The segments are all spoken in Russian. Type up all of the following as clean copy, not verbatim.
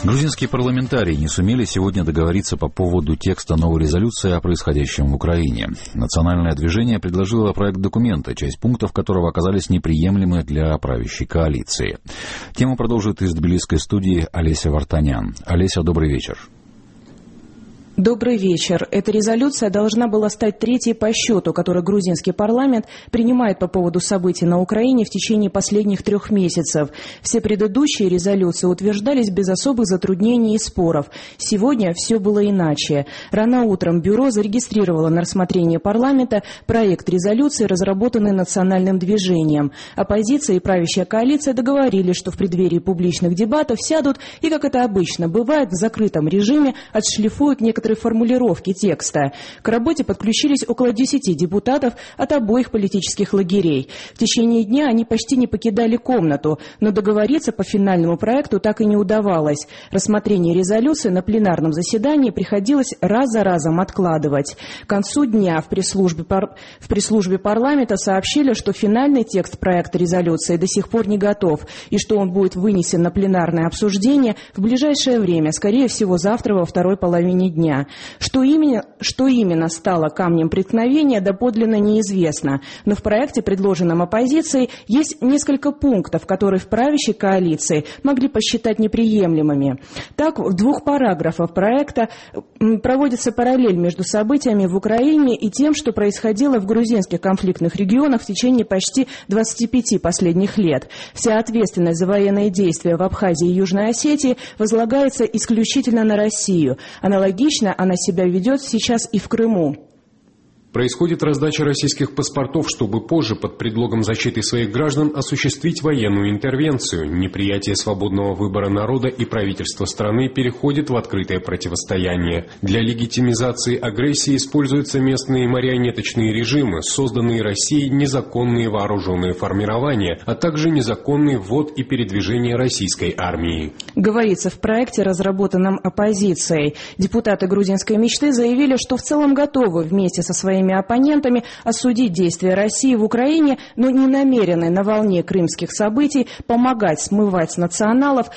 Грузинские парламентарии не сумели сегодня договориться по поводу текста новой резолюции о происходящем в Украине. Национальное движение предложило проект документа, часть пунктов которого оказались неприемлемы для правящей коалиции. Тему продолжит из тбилисской студии Олеся Вартанян. Олеся, добрый вечер. Добрый вечер. Эта резолюция должна была стать третьей по счету, которую грузинский парламент принимает по поводу событий на Украине в течение последних 3 месяцев. Все предыдущие резолюции утверждались без особых затруднений и споров. Сегодня все было иначе. Рано утром бюро зарегистрировало на рассмотрение парламента проект резолюции, разработанный национальным движением. Оппозиция и правящая коалиция договорились, что в преддверии публичных дебатов сядут и, как это обычно бывает, в закрытом режиме отшлифуют некоторые формулировки текста. К работе подключились около 10 депутатов от обоих политических лагерей. В течение дня они почти не покидали комнату, но договориться по финальному проекту так и не удавалось. Рассмотрение резолюции на пленарном заседании приходилось раз за разом откладывать. К концу дня в пресс-службе парламента сообщили, что финальный текст проекта резолюции до сих пор не готов и что он будет вынесен на пленарное обсуждение в ближайшее время, скорее всего завтра во второй половине дня. Что именно стало камнем преткновения, доподлинно неизвестно. Но в проекте, предложенном оппозицией, есть несколько пунктов, которые в правящей коалиции могли посчитать неприемлемыми. Так, в 2 параграфах проекта проводится параллель между событиями в Украине и тем, что происходило в грузинских конфликтных регионах в течение почти 25 последних лет. Вся ответственность за военные действия в Абхазии и Южной Осетии возлагается исключительно на Россию. Аналогично она себя ведет сейчас и в Крыму. Происходит раздача российских паспортов, чтобы позже под предлогом защиты своих граждан осуществить военную интервенцию. Неприятие свободного выбора народа и правительства страны переходит в открытое противостояние. Для легитимизации агрессии используются местные марионеточные режимы, созданные Россией незаконные вооруженные формирования, а также незаконный ввод и передвижение российской армии. Говорится в проекте, разработанном оппозицией. Депутаты грузинской мечты заявили, что в целом готовы вместе со своими оппонентами осудить действия России в Украине, но не намерены на волне крымских событий помогать смывать с националов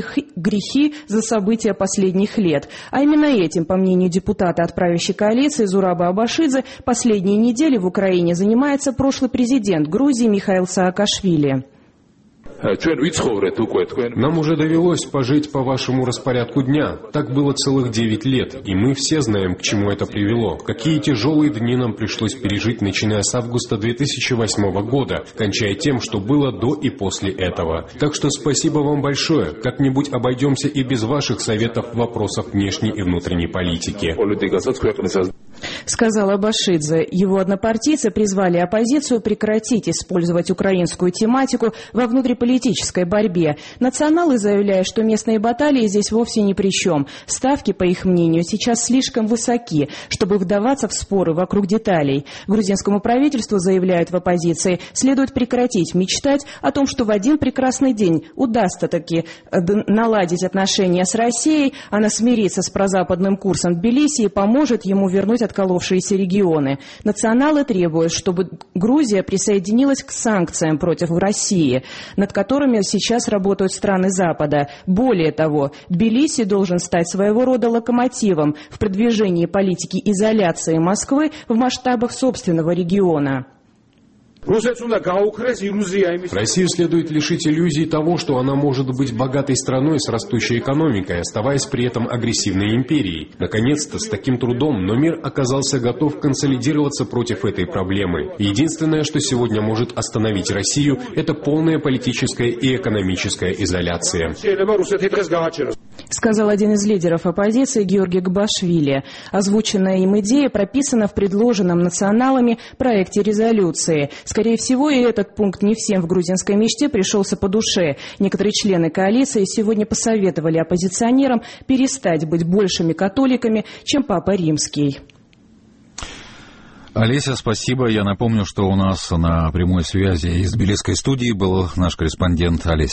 грехи за события последних лет. А именно этим, по мнению депутата от правящей коалиции Зураба Абашидзе, последние недели в Украине занимается прошлый президент Грузии Михаил Саакашвили. Нам уже довелось пожить по вашему распорядку дня. Так было целых 9 лет, и мы все знаем, к чему это привело. Какие тяжелые дни нам пришлось пережить, начиная с августа 2008 года, кончая тем, что было до и после этого. Так что спасибо вам большое. Как-нибудь обойдемся и без ваших советов в вопросах внешней и внутренней политики. Сказал Абашидзе. Его однопартийцы призвали оппозицию прекратить использовать украинскую тематику во внутриполитической борьбе. Националы заявляют, что местные баталии здесь вовсе ни при чем. Ставки, по их мнению, сейчас слишком высоки, чтобы вдаваться в споры вокруг деталей. Грузинскому правительству, заявляют в оппозиции, следует прекратить мечтать о том, что в один прекрасный день удастся таки наладить отношения с Россией, она смирится с прозападным курсом Тбилиси и поможет ему вернуть отколовшиеся регионы. Националы требуют, чтобы Грузия присоединилась к санкциям против России, над которыми сейчас работают страны Запада. Более того, Тбилиси должен стать своего рода локомотивом в продвижении политики изоляции Москвы в масштабах собственного региона. Россию следует лишить иллюзий того, что она может быть богатой страной с растущей экономикой, оставаясь при этом агрессивной империей. Наконец-то, с таким трудом, но мир оказался готов консолидироваться против этой проблемы. Единственное, что сегодня может остановить Россию, это полная политическая и экономическая изоляция. Сказал один из лидеров оппозиции Георгий Габашвили. Озвученная им идея прописана в предложенном националами проекте резолюции. Скорее всего, и этот пункт не всем в грузинской мечте пришелся по душе. Некоторые члены коалиции сегодня посоветовали оппозиционерам перестать быть большими католиками, чем Папа Римский. Олеся, спасибо. Я напомню, что у нас на прямой связи из тбилисской студии был наш корреспондент Олеся